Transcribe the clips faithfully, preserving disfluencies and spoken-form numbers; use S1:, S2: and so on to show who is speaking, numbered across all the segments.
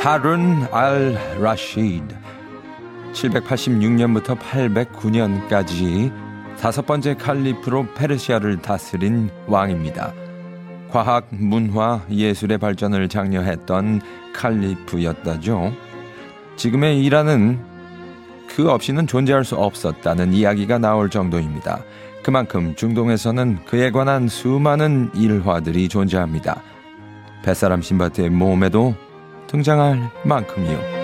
S1: 하룬 알 라시드 칠백팔십육 년부터 팔백구 년까지 다섯 번째 칼리프로 페르시아를 다스린 왕입니다. 과학, 문화, 예술의 발전을 장려했던 칼리프였다죠. 지금의 이란은 그 없이는 존재할 수 없었다는 이야기가 나올 정도입니다. 그만큼 중동에서는 그에 관한 수많은 일화들이 존재합니다. 뱃사람 신바트의 모험에도 등장할 만큼이요.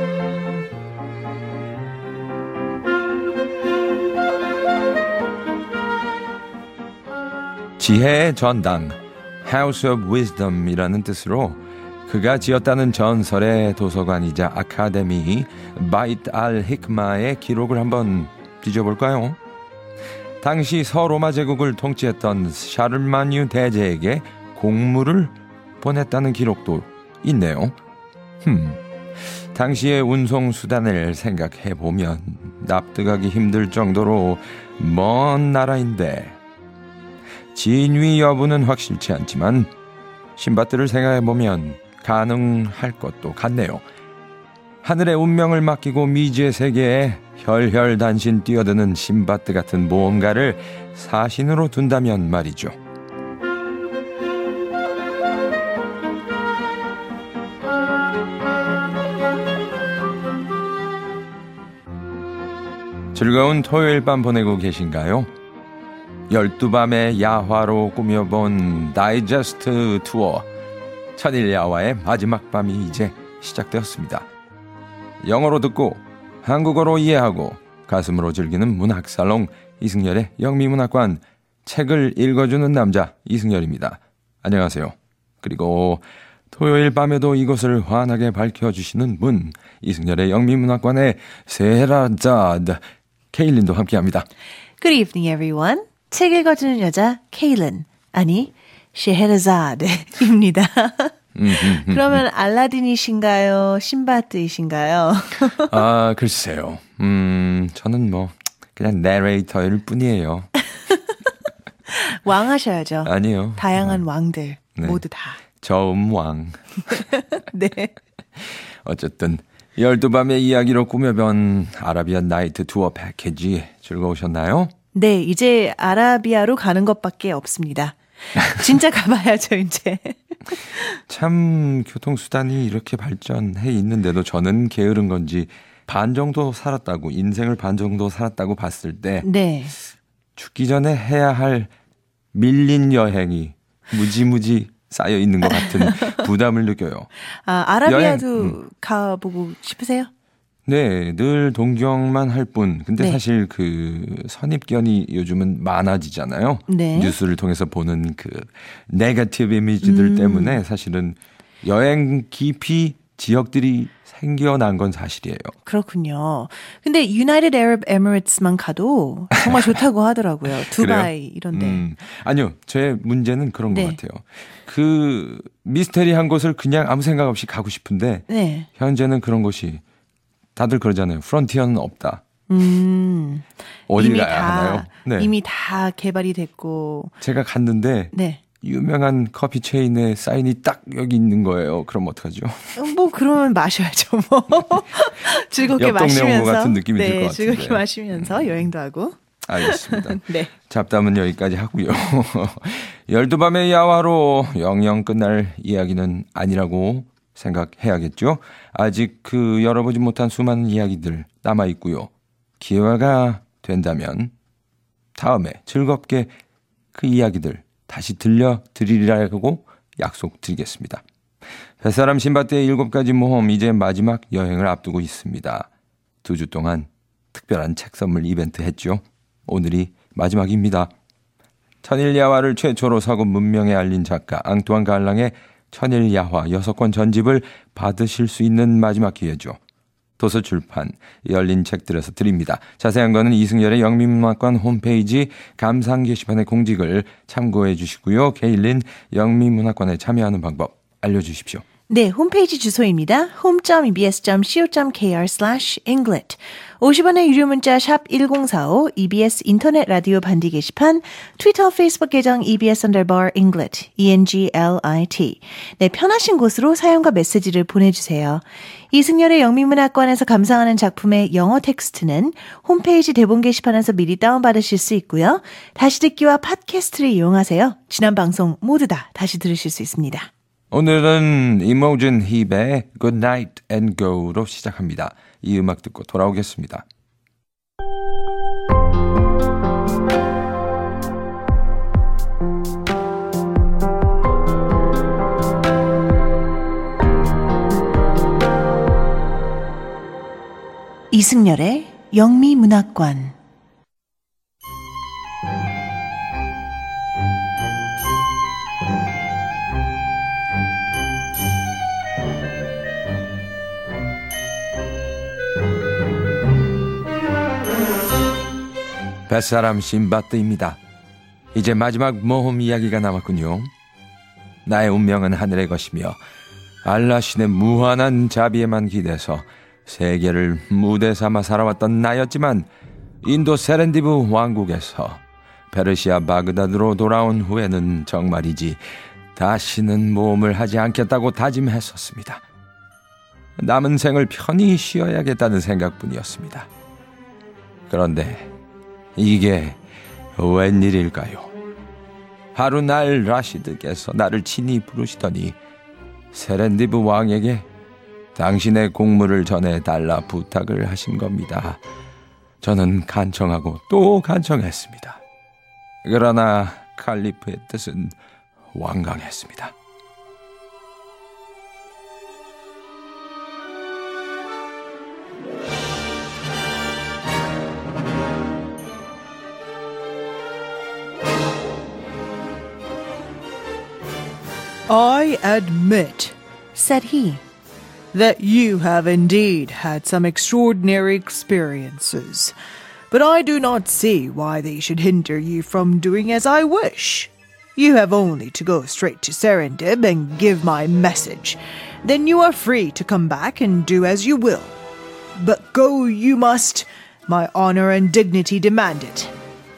S1: 지혜의 전당, House of Wisdom이라는 뜻으로 그가 지었다는 전설의 도서관이자 아카데미 바이트 알 히크마의 기록을 한번 뒤져볼까요? 당시 서로마 제국을 통치했던 샤르마뉴 대제에게 공물을 보냈다는 기록도 있네요. 흠, 당시의 운송수단을 생각해보면 납득하기 힘들 정도로 먼 나라인데 진위 여부는 확실치 않지만 신밧드를 생각해보면 가능할 것도 같네요. 하늘의 운명을 맡기고 미지의 세계에 혈혈단신 뛰어드는 신밧드 같은 모험가를 사신으로 둔다면 말이죠. 즐거운 토요일 밤 보내고 계신가요? 열두 밤의 야화로 꾸며본 다이제스트 투어 천일 야화의 마지막 밤이 이제 시작되었습니다. 영어로 듣고 한국어로 이해하고 가슴으로 즐기는 문학살롱 이승열의 영미문학관, 책을 읽어주는 남자 이승열입니다. 안녕하세요. 그리고 토요일 밤에도 이곳을 환하게 밝혀주시는 분, 이승열의 영미문학관의 세헤라자드 케일린도 함께합니다.
S2: Good evening, everyone. 책 읽어주는 여자 케일린, 아니 셰헤르자드입니다. 그러면 알라딘이신가요? 신바트이신가요?
S1: 아, 글쎄요. 음, 저는 뭐 그냥 내레이터일 뿐이에요.
S2: 왕 하셔야죠.
S1: 아니요.
S2: 다양한 왕들
S1: 네.
S2: 모두 다.
S1: 저음왕.
S2: 네.
S1: 어쨌든 열두 밤의 이야기로 꾸며본 아라비안 나이트 투어 패키지 즐거우셨나요?
S2: 네, 이제 아라비아로 가는 것밖에 없습니다. 진짜 가봐야죠, 이제.
S1: 참 교통수단이 이렇게 발전해 있는데도 저는 게으른 건지 반 정도 살았다고, 인생을 반 정도 살았다고 봤을 때
S2: 네.
S1: 죽기 전에 해야 할 밀린 여행이 무지무지 쌓여 있는 것 같은 부담을 느껴요.
S2: 아, 아라비아도
S1: 여행, 음.
S2: 가보고 싶으세요?
S1: 네, 늘 동경만 할 뿐. 근데
S2: 네.
S1: 사실 그 선입견이 요즘은 많아지잖아요.
S2: 네.
S1: 뉴스를 통해서 보는 그 네거티브 이미지들
S2: 음.
S1: 때문에 사실은 여행 깊이 지역들이 생겨난 건 사실이에요.
S2: 그렇군요. 근데 유나이티드 아랍 에미레이트스만 가도 정말 좋다고 하더라고요. 두바이 이런데.
S1: 음, 아니요. 제 문제는 그런
S2: 네.
S1: 것 같아요. 그 미스테리한 곳을 그냥 아무 생각 없이 가고 싶은데
S2: 네.
S1: 현재는 그런 곳이 다들 그러잖아요. 프론티어는 없다.
S2: 음.
S1: 어디
S2: 이미
S1: 가야
S2: 다,
S1: 하나요? 네.
S2: 이미 다 개발이 됐고.
S1: 제가 갔는데
S2: 네.
S1: 유명한 커피 체인에 사인이 딱 여기 있는 거예요. 그럼 어떡하죠?
S2: 뭐 그러면 마셔야죠. 뭐 즐겁게
S1: 옆 동네 온
S2: 마시면서
S1: 것 같은 느낌이
S2: 네,
S1: 들 것 같은데.
S2: 즐겁게 마시면서 여행도 하고.
S1: 알겠습니다.
S2: 네.
S1: 잡담은 여기까지 하고요. 열두 밤의 야화로 영영 끝날 이야기는 아니라고 생각해야겠죠. 아직 그 열어보지 못한 수많은 이야기들 남아 있고요. 기회가 된다면 다음에 즐겁게 그 이야기들 다시 들려드리라고 약속드리겠습니다. 뱃사람 신밧드의 일곱 가지 모험, 이제 마지막 여행을 앞두고 있습니다. 두 주 동안 특별한 책 선물 이벤트 했죠. 오늘이 마지막입니다. 천일야화를 최초로 서구 문명에 알린 작가 앙투안 갈랑의 천일야화 여섯 권 전집을 받으실 수 있는 마지막 기회죠. 도서출판 열린 책들에서 드립니다. 자세한 거는 이승열의 영미문학관 홈페이지 감상 게시판의 공직을 참고해 주시고요. 케일린 영미문학관에 참여하는 방법 알려주십시오.
S2: 네, 홈페이지 주소입니다. home.ebs.co.kr slash englet. 오십 원의 유료 문자 샵 일공사오, 이비에스 인터넷 라디오 반디 게시판, 트위터, 페이스북 계정 이비에스 underbar englet, E-N-G-L-I-T. 네, 편하신 곳으로 사연과 메시지를 보내주세요. 이승열의 영미문학관에서 감상하는 작품의 영어 텍스트는 홈페이지 대본 게시판에서 미리 다운받으실 수 있고요. 다시 듣기와 팟캐스트를 이용하세요. 지난 방송 모두 다 다시 들으실 수 있습니다.
S1: 오늘은 이모준 힙의 Good Night and Go로 시작합니다. 이 음악 듣고 돌아오겠습니다.
S2: 이승열의 영미문학관.
S1: 뱃사람 신바트입니다. 이제 마지막 모험 이야기가 남았군요. 나의 운명은 하늘의 것이며 알라신의 무한한 자비에만 기대서 세계를 무대 삼아 살아왔던 나였지만 인도 세렌디브 왕국에서 페르시아 바그다드로 돌아온 후에는 정말이지 다시는 모험을 하지 않겠다고 다짐했었습니다. 남은 생을 편히 쉬어야겠다는 생각뿐이었습니다. 그런데 이게 웬일일까요? 하룬 알 라시드께서 나를 친히 부르시더니 세렌디브 왕에게 당신의 공물을 전해달라 부탁을 하신 겁니다. 저는 간청하고 또 간청했습니다. 그러나 칼리프의 뜻은 완강했습니다.
S2: I admit, said he, that you have indeed had some extraordinary experiences, but I do not see why they should hinder you from doing as I wish. You have only to go straight to Serendib and give my message. Then you are free to come back and do as you will. But go you must. My honor and dignity demand it.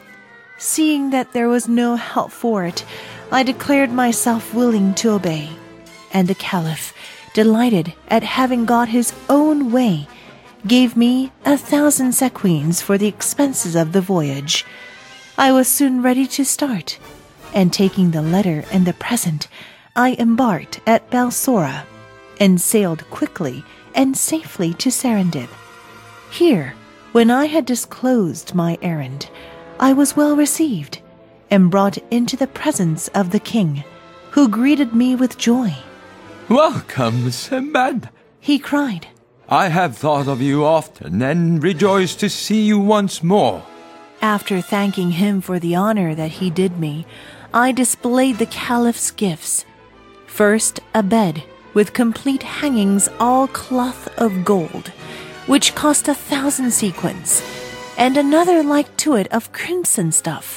S2: Seeing that there was no help for it, I declared myself willing to obey, and the Caliph, delighted at having got his own way, gave me a thousand sequins for the expenses of the voyage. I was soon ready to start, and taking the letter and the present, I embarked at Balsora, and sailed quickly and safely to Serendib. Here, when I had disclosed my errand, I was well received, and brought into the presence of the king, who greeted me with joy.
S1: Welcome, Sinbad,
S2: he cried.
S1: I have thought of you often and rejoiced to see you once more.
S2: After thanking him for the honor that he did me, I displayed the Caliph's gifts. First, a bed with complete hangings all cloth of gold, which cost a thousand sequins, and another like to it of crimson stuff.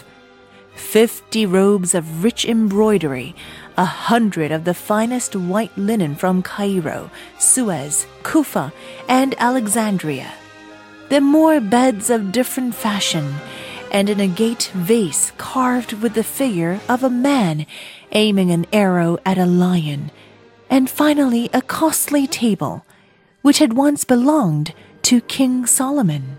S2: Fifty robes of rich embroidery, a hundred of the finest white linen from Cairo, Suez, Kufa, and Alexandria. Then more beds of different fashion, and an agate vase carved with the figure of a man aiming an arrow at a lion, and finally a costly table, which had once belonged to King Solomon.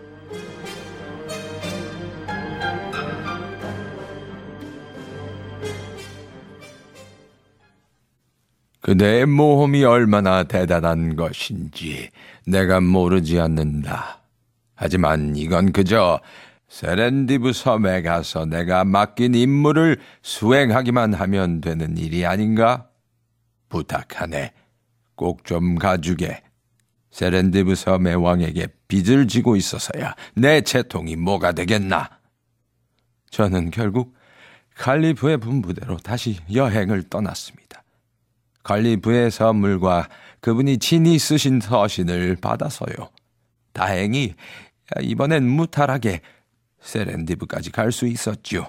S1: 그대의 모험이 얼마나 대단한 것인지 내가 모르지 않는다. 하지만 이건 그저 세렌디브 섬에 가서 내가 맡긴 임무를 수행하기만 하면 되는 일이 아닌가? 부탁하네. 꼭 좀 가주게. 세렌디브 섬의 왕에게 빚을 지고 있어서야 내 채통이 뭐가 되겠나? 저는 결국 칼리프의 분부대로 다시 여행을 떠났습니다. 칼리프의 선물과 그분이 친히 쓰신 서신을 받아서요. 다행히 이번엔 무탈하게 세렌디브까지 갈 수 있었죠.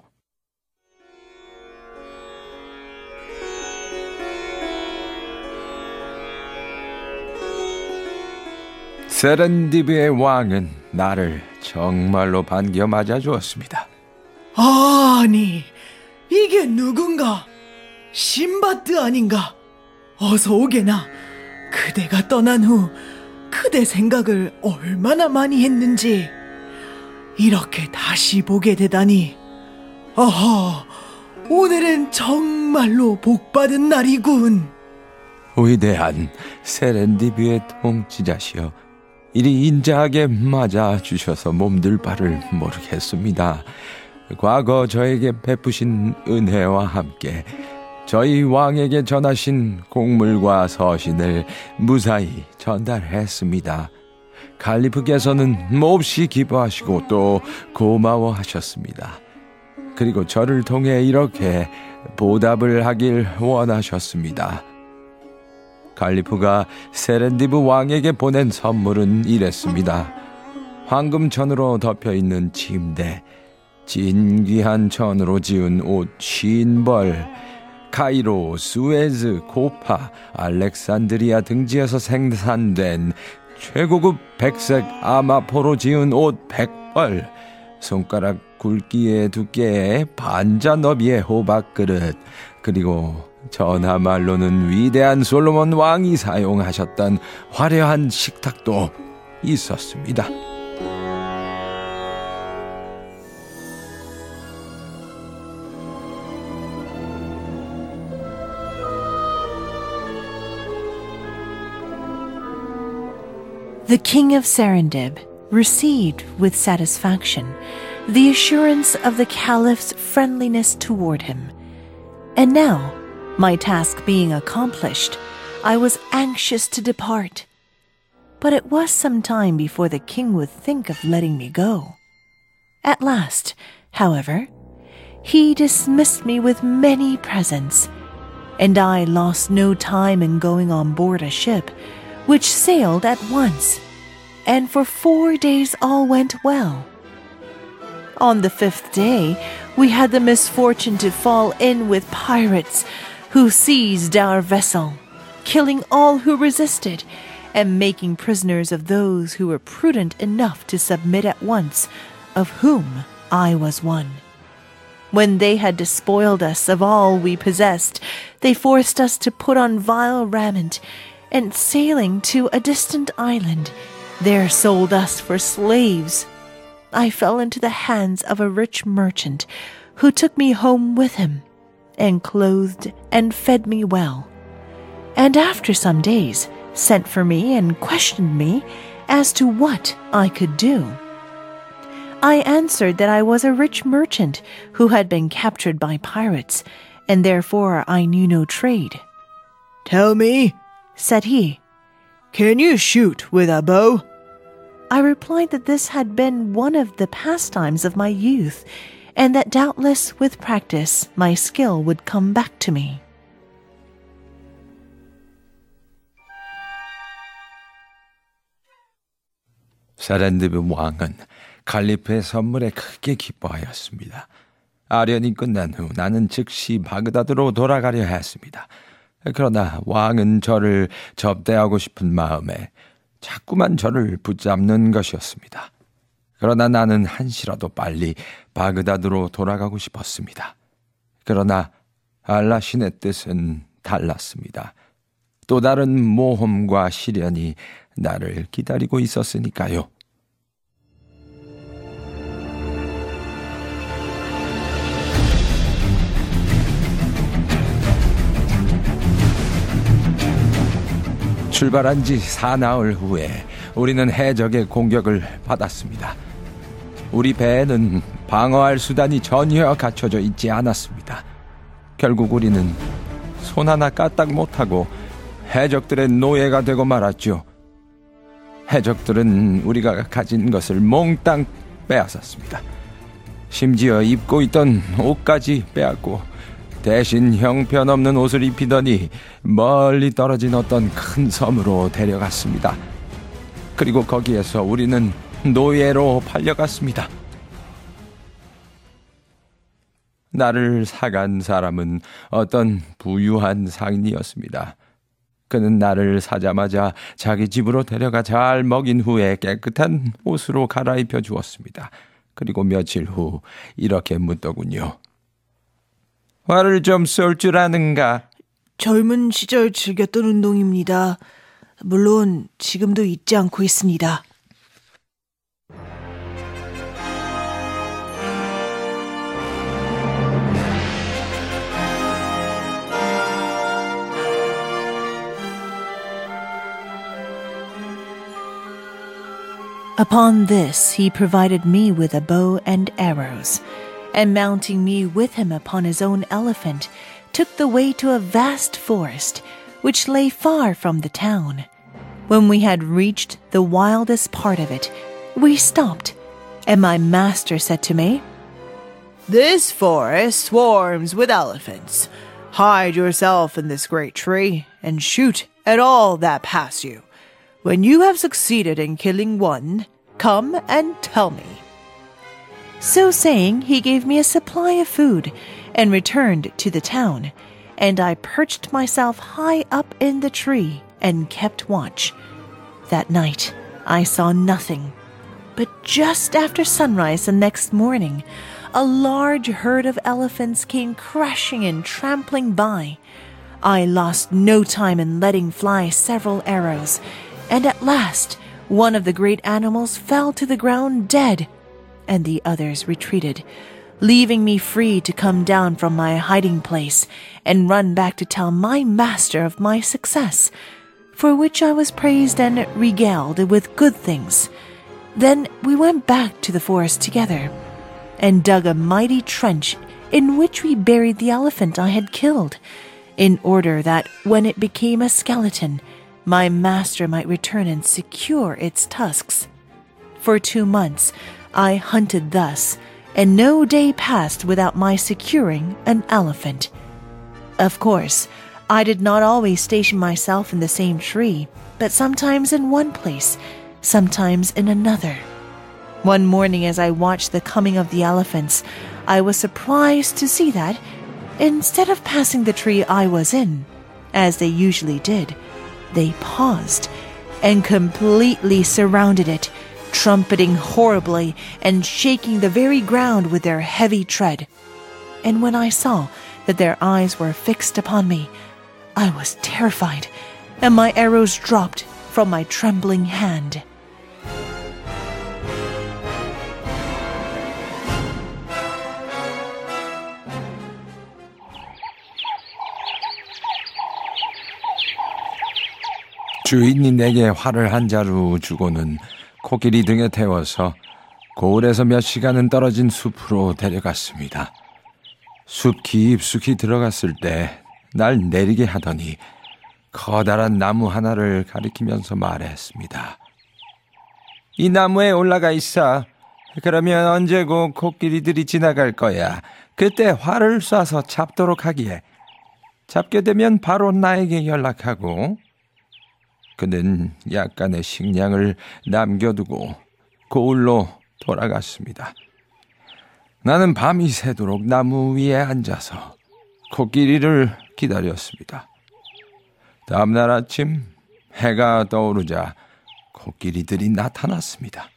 S1: 세렌디브의 왕은 나를 정말로 반겨 맞아주었습니다.
S2: 아니, 이게 누군가? 신바드 아닌가? 어서 오게나. 그대가 떠난 후 그대 생각을 얼마나 많이 했는지 이렇게 다시 보게 되다니. 아하, 오늘은 정말로 복받은 날이군.
S1: 위대한 세렌디브의 통치자시여, 이리 인자하게 맞아주셔서 몸둘 바를 모르겠습니다. 과거 저에게 베푸신 은혜와 함께 저희 왕에게 전하신 공물과 서신을 무사히 전달했습니다. 칼리프께서는 몹시 기뻐하시고 또 고마워하셨습니다. 그리고 저를 통해 이렇게 보답을 하길 원하셨습니다. 칼리프가 세렌디브 왕에게 보낸 선물은 이랬습니다. 황금천으로 덮여있는 침대, 진귀한 천으로 지은 옷 쉰 벌, 카이로, 수에즈, 고파, 알렉산드리아 등지에서 생산된 최고급 백색 아마포로 지은 옷 백 벌, 손가락 굵기의 두께의 반자 너비의 호박 그릇, 그리고 전하말로는 위대한 솔로몬 왕이 사용하셨던 화려한 식탁도 있었습니다.
S3: The king of Serendib received with satisfaction the assurance of the caliph's friendliness toward him. And now, my task being accomplished, I was anxious to depart. But it was some time before the king would think of letting me go. At last, however, he dismissed me with many presents, and I lost no time in going on board a ship, which sailed at once, and for four days all went well. On the fifth day, we had the misfortune to fall in with pirates who seized our vessel, killing all who resisted, and making prisoners of those who were prudent enough to submit at once, of whom I was one. When they had despoiled us of all we possessed, they forced us to put on vile raiment, and sailing to a distant island, there sold us for slaves. I fell into the hands of a rich merchant, who took me home with him, and clothed and fed me well, and after some days sent for me and questioned me as to what I could do. I answered that I was a rich merchant who had been captured by pirates, and therefore I knew no trade.
S2: Tell me, said he, can you shoot with a bow?
S3: I replied that this had been one of the pastimes of my youth, and that doubtless with practice my skill would come back to me.
S1: 세렌디브 왕은 칼리프의 선물에 크게 기뻐하였습니다. 아련이 끝난 후 나는 즉시 바그다드로 돌아가려 했습니다. 그러나 왕은 저를 접대하고 싶은 마음에 자꾸만 저를 붙잡는 것이었습니다. 그러나 나는 한시라도 빨리 바그다드로 돌아가고 싶었습니다. 그러나 알라 신의 뜻은 달랐습니다. 또 다른 모험과 시련이 나를 기다리고 있었으니까요. 출발한 지 사나흘 후에 우리는 해적의 공격을 받았습니다. 우리 배에는 방어할 수단이 전혀 갖춰져 있지 않았습니다. 결국 우리는 손 하나 까딱 못하고 해적들의 노예가 되고 말았죠. 해적들은 우리가 가진 것을 몽땅 빼앗았습니다. 심지어 입고 있던 옷까지 빼앗고 대신 형편없는 옷을 입히더니 멀리 떨어진 어떤 큰 섬으로 데려갔습니다. 그리고 거기에서 우리는 노예로 팔려갔습니다. 나를 사간 사람은 어떤 부유한 상인이었습니다. 그는 나를 사자마자 자기 집으로 데려가 잘 먹인 후에 깨끗한 옷으로 갈아입혀 주었습니다. 그리고 며칠 후 이렇게 묻더군요. 활을 좀 쏠 줄 아는가?
S2: 젊은 시절 즐겼던 운동입니다. 물론 지금도 잊지 않고 있습니다.
S3: Upon this, he provided me with a bow and arrows, and mounting me with him upon his own elephant, took the way to a vast forest, which lay far from the town. When we had reached the wildest part of it, we stopped, and my master said to me,
S2: This forest swarms with elephants. Hide yourself in this great tree and shoot at all that pass you. When you have succeeded in killing one, come and tell me.
S3: So saying, he gave me a supply of food and returned to the town, and I perched myself high up in the tree and kept watch. That night, I saw nothing. But just after sunrise the next morning, a large herd of elephants came crashing and trampling by. I lost no time in letting fly several arrows, and at last one of the great animals fell to the ground dead, and the others retreated, leaving me free to come down from my hiding place and run back to tell my master of my success, for which I was praised and regaled with good things. Then we went back to the forest together and dug a mighty trench in which we buried the elephant I had killed, in order that when it became a skeleton, my master might return and secure its tusks. For two months I hunted thus, and no day passed without my securing an elephant. Of course, I did not always station myself in the same tree, but sometimes in one place, sometimes in another. One morning as I watched the coming of the elephants, I was surprised to see that, instead of passing the tree I was in, as they usually did, they paused and completely surrounded it, trumpeting horribly and shaking the very ground with their heavy tread. And when I saw that their eyes were fixed upon me, I was terrified, and my arrows dropped from my trembling hand.
S1: 주인이 내게 활을 한 자루 주고는 코끼리 등에 태워서 고을에서 몇 시간은 떨어진 숲으로 데려갔습니다. 숲 깊숙이 들어갔을 때 날 내리게 하더니 커다란 나무 하나를 가리키면서 말했습니다. 이 나무에 올라가 있어. 그러면 언제고 코끼리들이 지나갈 거야. 그때 활을 쏴서 잡도록 하기에. 잡게 되면 바로 나에게 연락하고. 그는 약간의 식량을 남겨두고 고을로 돌아갔습니다. 나는 밤이 새도록 나무 위에 앉아서 코끼리를 기다렸습니다. 다음날 아침 해가 떠오르자 코끼리들이 나타났습니다.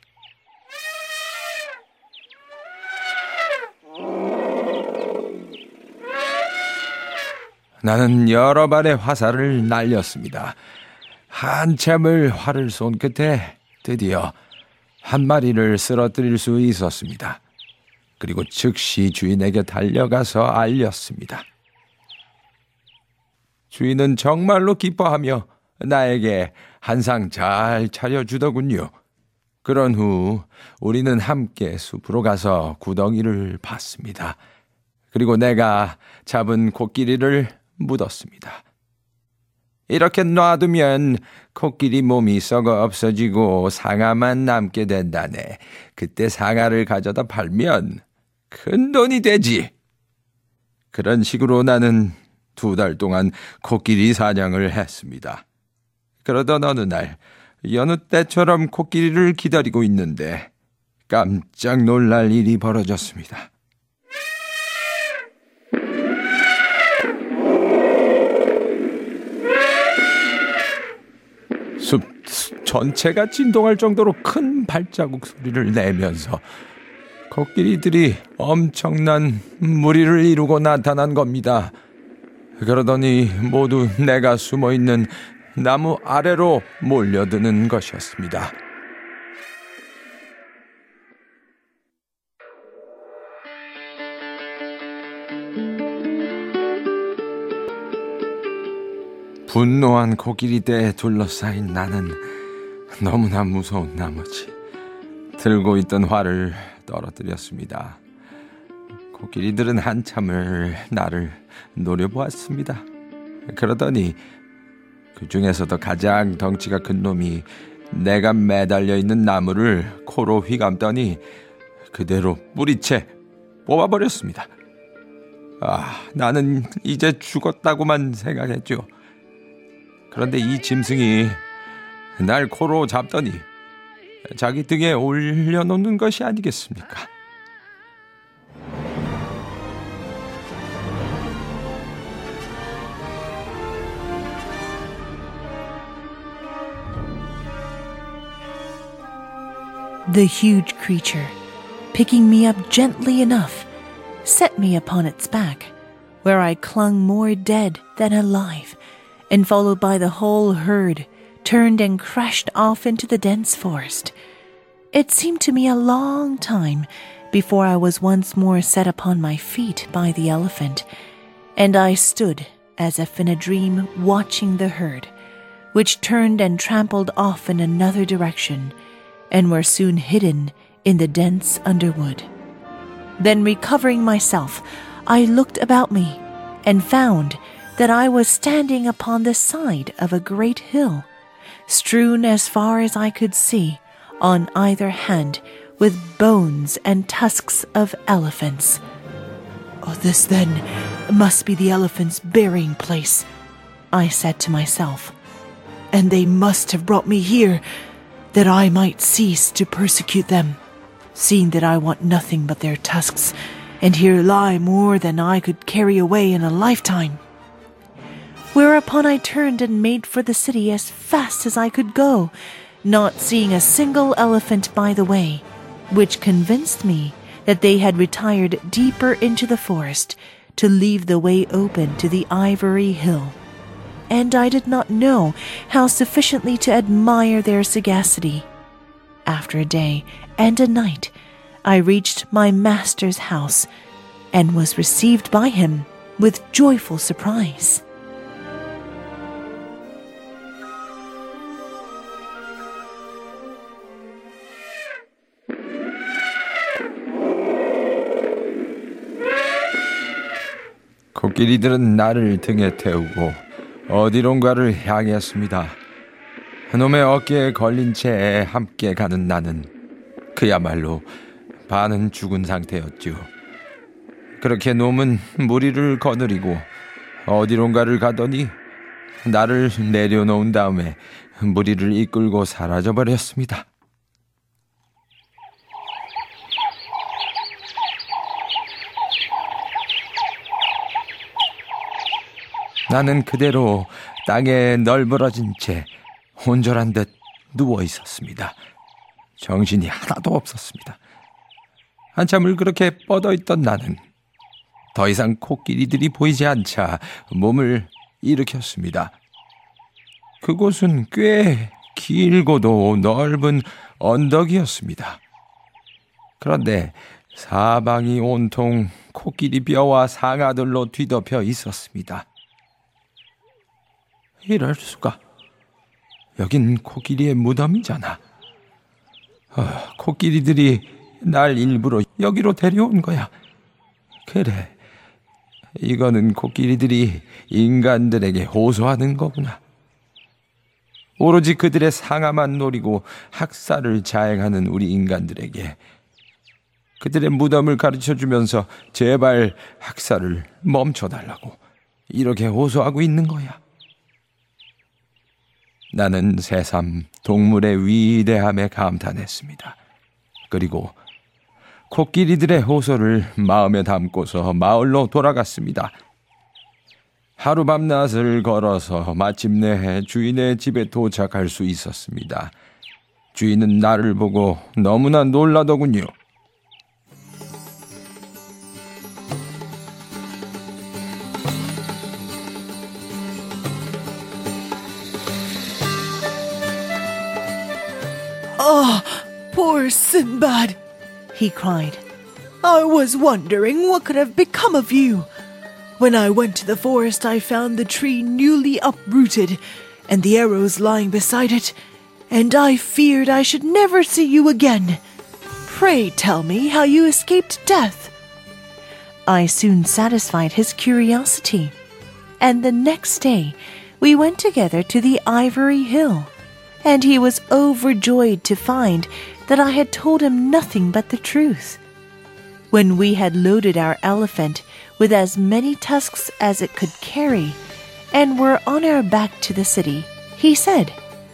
S1: 나는 여러 발의 화살을 날렸습니다. 한참을 활을 쏜 끝에 드디어 한 마리를 쓰러뜨릴 수 있었습니다. 그리고 즉시 주인에게 달려가서 알렸습니다. 주인은 정말로 기뻐하며 나에게 한 상 잘 차려주더군요. 그런 후 우리는 함께 숲으로 가서 구덩이를 팠습니다. 그리고 내가 잡은 코끼리를 묻었습니다. 이렇게 놔두면 코끼리 몸이 썩어 없어지고 상아만 남게 된다네. 그때 상아를 가져다 팔면 큰 돈이 되지. 그런 식으로 나는 두 달 동안 코끼리 사냥을 했습니다. 그러던 어느 날 여느 때처럼 코끼리를 기다리고 있는데 깜짝 놀랄 일이 벌어졌습니다. 전체가 진동할 정도로 큰 발자국 소리를 내면서 코끼리들이 엄청난 무리를 이루고 나타난 겁니다. 그러더니 모두 내가 숨어있는 나무 아래로 몰려드는 것이었습니다. 분노한 코끼리떼에 둘러싸인 나는 너무나 무서운 나머지 들고 있던 활을 떨어뜨렸습니다. 코끼리들은 한참을 나를 노려보았습니다. 그러더니 그 중에서도 가장 덩치가 큰 놈이 내가 매달려 있는 나무를 코로 휘감더니 그대로 뿌리채 뽑아버렸습니다. 아, 나는 이제 죽었다고만 생각했죠. 그런데 이 짐승이 날 코로 잡더니 자기 등에 올려놓는 것이 아니겠습니까?
S3: The huge creature, picking me up gently enough, set me upon its back, where I clung more dead than alive, and followed by the whole herd, turned and crashed off into the dense forest. It seemed to me a long time before I was once more set upon my feet by the elephant, and I stood as if in a dream watching the herd, which turned and trampled off in another direction, and were soon hidden in the dense underwood. Then recovering myself, I looked about me and found that I was standing upon the side of a great hill, strewn as far as I could see on either hand with bones and tusks of elephants. Oh, this then must be the elephants' burying place, I said to myself, and they must have brought me here that I might cease to persecute them, seeing that I want nothing but their tusks, and here lie more than I could carry away in a lifetime. Whereupon I turned and made for the city as fast as I could go, not seeing a single elephant by the way, which convinced me that they had retired deeper into the forest to leave the way open to the ivory hill. And I did not know how sufficiently to admire their sagacity. After a day and a night, I reached my master's house and was received by him with joyful surprise.
S1: 코끼리들은 나를 등에 태우고 어디론가를 향했습니다. 놈의 어깨에 걸린 채 함께 가는 나는 그야말로 반은 죽은 상태였죠. 그렇게 놈은 무리를 거느리고 어디론가를 가더니 나를 내려놓은 다음에 무리를 이끌고 사라져버렸습니다. 나는 그대로 땅에 널브러진 채 혼절한 듯 누워 있었습니다. 정신이 하나도 없었습니다. 한참을 그렇게 뻗어있던 나는 더 이상 코끼리들이 보이지 않자 몸을 일으켰습니다. 그곳은 꽤 길고도 넓은 언덕이었습니다. 그런데 사방이 온통 코끼리 뼈와 상아들로 뒤덮여 있었습니다. 이럴 수가. 여긴 코끼리의 무덤이잖아. 어, 코끼리들이 날 일부러 여기로 데려온 거야. 그래, 이거는 코끼리들이 인간들에게 호소하는 거구나. 오로지 그들의 상아만 노리고 학살을 자행하는 우리 인간들에게 그들의 무덤을 가르쳐주면서 제발 학살을 멈춰달라고 이렇게 호소하고 있는 거야. 나는 새삼 동물의 위대함에 감탄했습니다. 그리고 코끼리들의 호소를 마음에 담고서 마을로 돌아갔습니다. 하루 밤낮을 걸어서 마침내 주인의 집에 도착할 수 있었습니다. 주인은 나를 보고 너무나 놀라더군요.
S2: Oh, poor Sinbad, he cried. I was wondering what could have become of you. When I went to the forest, I found the tree newly uprooted and the arrows lying beside it, and I feared I should never see you again. Pray tell me how you escaped death.
S3: I soon satisfied his curiosity, and the next day we went together to the Ivory Hill, and he was overjoyed to find that I had told him nothing but the truth. When we had loaded our elephant with as many tusks as it could carry, and were on our back to the city, he said,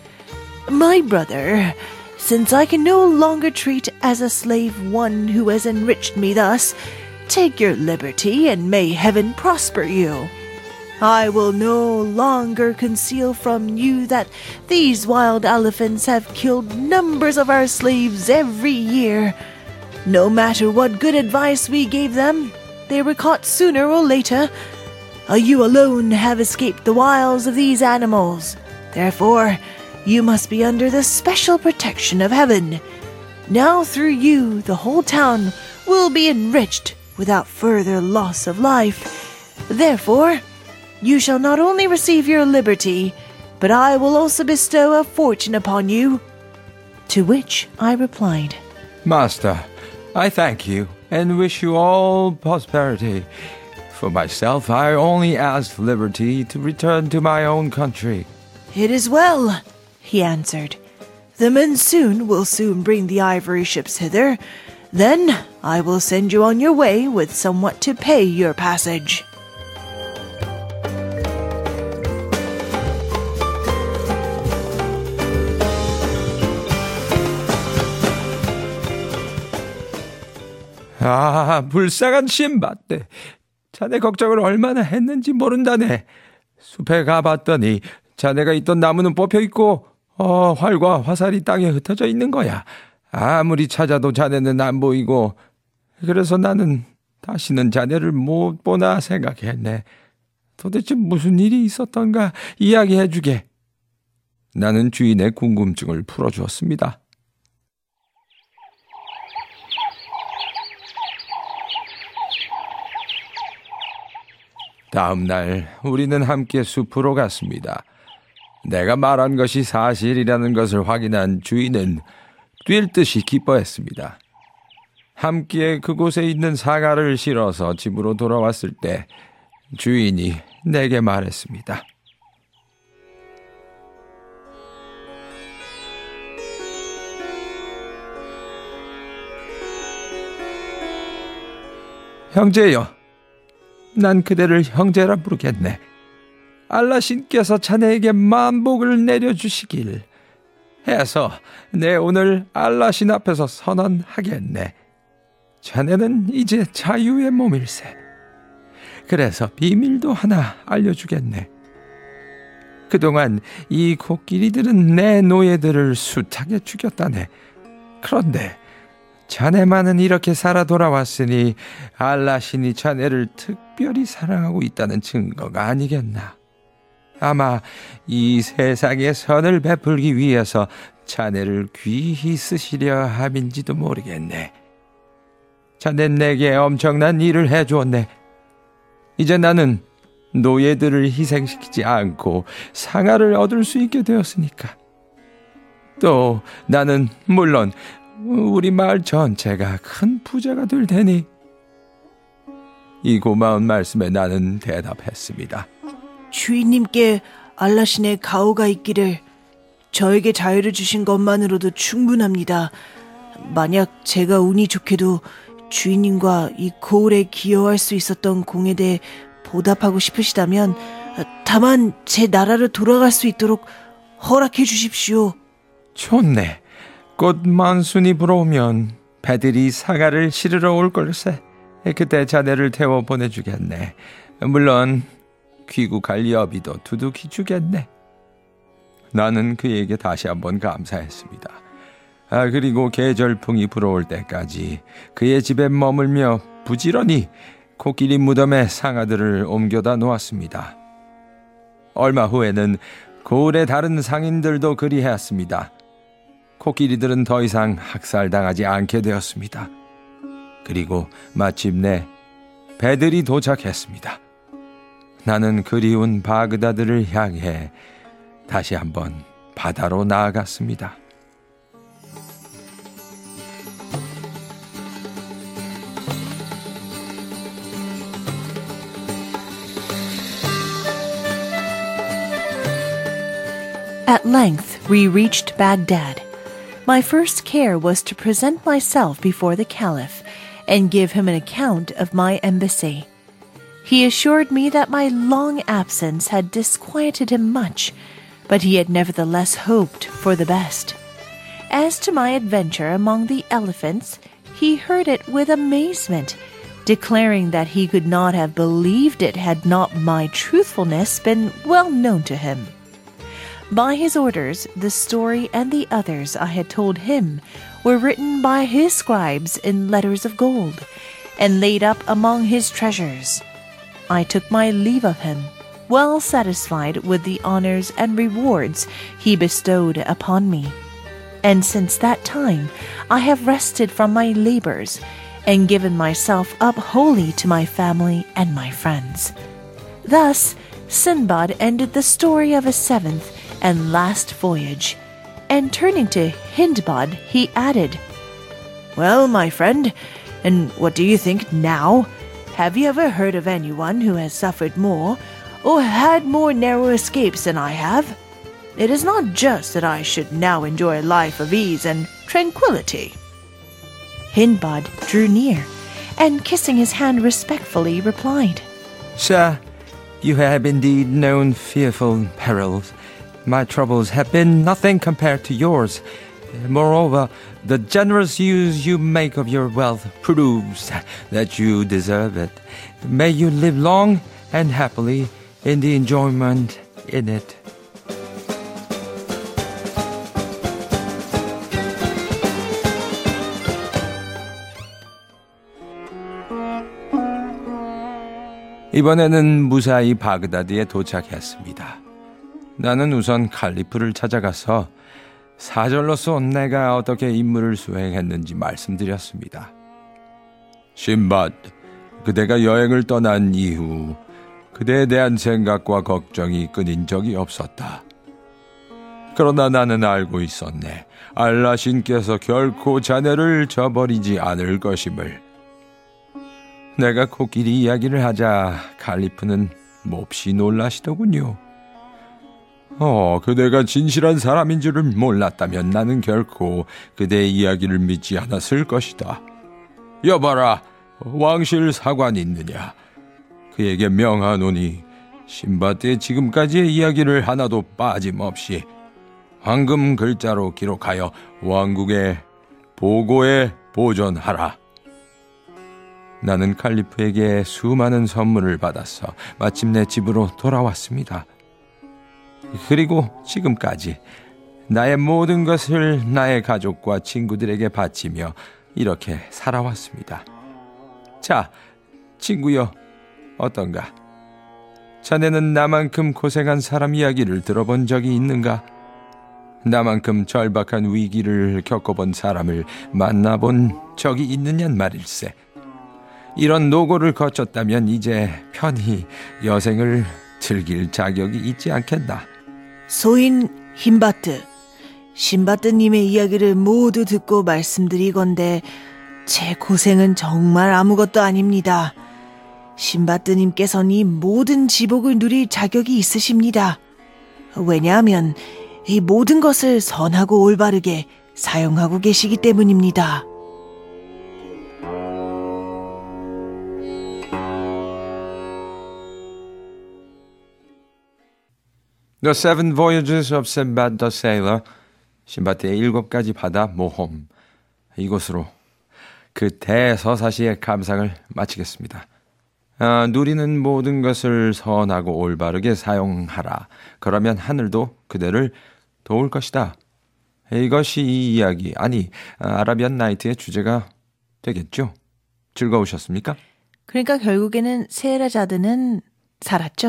S3: My brother, since I can no longer treat as a slave one who has enriched me thus, take your liberty, and may heaven prosper you. I will no longer conceal from you that these wild elephants have killed numbers of our slaves every year. No matter what good advice we gave them, they were caught sooner or later. You alone have escaped the wiles of these animals. Therefore, you must be under the special protection of heaven. Now through you, the whole town will be enriched without further loss of life. Therefore, you shall not only receive your liberty, but I will also bestow a fortune upon you. To which I replied,
S1: Master, I thank you and wish you all prosperity. For myself, I only ask liberty to return to my own country.
S2: It is well, he answered. The monsoon will soon bring the ivory ships hither. Then I will send you on your way with somewhat to pay your passage.
S1: 아, 불쌍한 신밧데. 자네 걱정을 얼마나 했는지 모른다네. 숲에 가봤더니 자네가 있던 나무는 뽑혀있고 어, 활과 화살이 땅에 흩어져 있는 거야. 아무리 찾아도 자네는 안 보이고 그래서 나는 다시는 자네를 못 보나 생각했네. 도대체 무슨 일이 있었던가 이야기해주게. 나는 주인의 궁금증을 풀어주었습니다. 다음 날 우리는 함께 숲으로 갔습니다. 내가 말한 것이 사실이라는 것을 확인한 주인은 뛸 듯이 기뻐했습니다. 함께 그곳에 있는 사과를 실어서 집으로 돌아왔을 때 주인이 내게 말했습니다. 형제여, 난 그대를 형제라 부르겠네. 알라 신께서 자네에게 만복을 내려주시길 해서 내 오늘 알라 신 앞에서 선언하겠네. 자네는 이제 자유의 몸일세. 그래서 비밀도 하나 알려주겠네. 그동안 이 코끼리들은 내 노예들을 숱하게 죽였다네. 그런데 자네만은 이렇게 살아 돌아왔으니 알라 신이 자네를 특별히 사랑하고 있다는 증거가 아니겠나. 아마 이 세상에 선을 베풀기 위해서 자네를 귀히 쓰시려 함인지도 모르겠네. 자넨 내게 엄청난 일을 해주었네. 이제 나는 노예들을 희생시키지 않고 상아를 얻을 수 있게 되었으니까. 또 나는 물론 우리 마을 전체가 큰 부자가 될 테니. 이 고마운 말씀에 나는 대답했습니다.
S2: 주인님께 알라신의 가호가 있기를 저에게 자유를 주신 것만으로도 충분합니다. 만약 제가 운이 좋게도 주인님과 이 고을에 기여할 수 있었던 공에 대해 보답하고 싶으시다면 다만 제 나라로 돌아갈 수 있도록 허락해 주십시오.
S1: 좋네. 곧 만순이 불어오면 배들이 상아를 실으러 올 걸세. 그때 자네를 태워 보내주겠네. 물론 귀국할 여비도 두둑이 주겠네. 나는 그에게 다시 한번 감사했습니다. 아, 그리고 계절풍이 불어올 때까지 그의 집에 머물며 부지런히 코끼리 무덤에 상아들을 옮겨다 놓았습니다. 얼마 후에는 고을의 다른 상인들도 그리하였습니다. 코끼리들은 더 이상 학살당하지 않게 되었습니다. 그리고 마침내 배들이 도착했습니다. 나는 그리운 바그다드를 향해 다시 한번 바다로 나아갔습니다.
S3: At length we reached Baghdad. My first care was to present myself before the Caliph and give him an account of my embassy. He assured me that my long absence had disquieted him much, but he had nevertheless hoped for the best. As to my adventure among the elephants, he heard it with amazement, declaring that he could not have believed it had not my truthfulness been well known to him. By his orders, the story and the others I had told him were written by his scribes in letters of gold and laid up among his treasures. I took my leave of him, well satisfied with the honors and rewards he bestowed upon me. And since that time, I have rested from my labors and given myself up wholly to my family and my friends. Thus, Sinbad ended the story of his seventh and last voyage, and turning to Hindbad, he added, "Well, my friend, and what do you think now? Have you ever heard of anyone who has suffered more, or had more narrow escapes than I have? It is not just that I should now enjoy a life of ease and tranquility." Hindbad drew near, and kissing his hand respectfully, replied,
S1: "Sir, you have indeed known fearful perils. My troubles have been nothing compared to yours. Moreover, the generous use you make of your wealth proves that you deserve it. May you live long and happily in the enjoyment in it." 이번에는 무사히 바그다드에 도착했습니다. 나는 우선 칼리프를 찾아가서 사절로서 내가 어떻게 임무를 수행했는지 말씀드렸습니다. 신밧, 그대가 여행을 떠난 이후 그대에 대한 생각과 걱정이 끊인 적이 없었다. 그러나 나는 알고 있었네. 알라 신께서 결코 자네를 저버리지 않을 것임을. 내가 코끼리 이야기를 하자 칼리프는 몹시 놀라시더군요. 어, 그대가 진실한 사람인 줄을 몰랐다면 나는 결코 그대의 이야기를 믿지 않았을 것이다. 여봐라, 왕실 사관이 있느냐. 그에게 명하노니 신밧드의 지금까지의 이야기를 하나도 빠짐없이 황금 글자로 기록하여 왕국에 보고에 보존하라. 나는 칼리프에게 수많은 선물을 받아서 마침내 집으로 돌아왔습니다. 그리고 지금까지 나의 모든 것을 나의 가족과 친구들에게 바치며 이렇게 살아왔습니다. 자, 친구여, 어떤가? 자네는 나만큼 고생한 사람 이야기를 들어본 적이 있는가? 나만큼 절박한 위기를 겪어본 사람을 만나본 적이 있느냔 말일세. 이런 노고를 거쳤다면 이제 편히 여생을 즐길 자격이 있지 않겠나?
S2: 소인 힌바트, 신바트님의 이야기를 모두 듣고 말씀드리건대 제 고생은 정말 아무것도 아닙니다. 신바트님께서는 이 모든 지복을 누릴 자격이 있으십니다. 왜냐하면 이 모든 것을 선하고 올바르게 사용하고 계시기 때문입니다.
S1: The Seven Voyages of Sinbad the Sailor, 신밧드의 일곱 가지 바다 모험. 이곳으로 그 대서사시의 감상을 마치겠습니다. 아, 누리는 모든 것을 선하고 올바르게 사용하라. 그러면 하늘도 그대를 도울 것이다. 이것이 이 이야기, 아니 아라비안 나이트의 주제가 되겠죠? 즐거우셨습니까?
S3: 그러니까 결국에는 세헤라자드는 살았죠?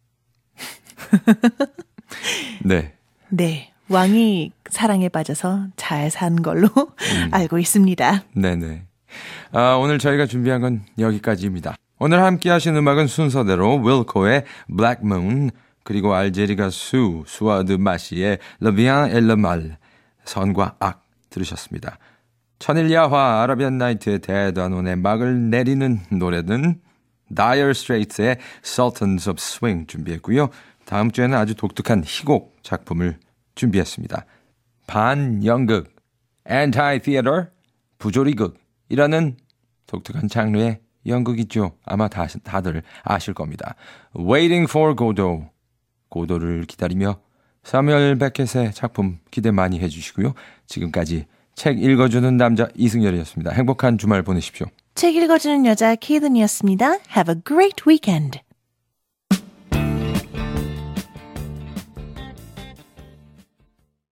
S1: 네.
S3: 네. 왕이 사랑에 빠져서 잘 산 걸로 음. 알고 있습니다.
S1: 네네. 아, 오늘 저희가 준비한 건 여기까지입니다. 오늘 함께 하신 음악은 순서대로 윌코의 Black Moon, 그리고 알제리 가수 수아드 마시의 Le Bien et le Mal, 선과 악 들으셨습니다. 천일야화 아라비안 나이트의 대단원의 막을 내리는 노래는 Dire Straits의 Sultans of Swing 준비했고요. 다음 주에는 아주 독특한 희곡 작품을 준비했습니다. 반연극, Anti-Theater, 부조리극이라는 독특한 장르의 연극이죠. 아마 다, 다들 아실 겁니다. Waiting for Godot, 고도를 기다리며 사뮤엘 베켓의 작품 기대 많이 해주시고요. 지금까지 책 읽어주는 남자 이승열이었습니다. 행복한 주말 보내십시오.
S3: 책 읽어주는 여자 케이든이었습니다. Have a great weekend.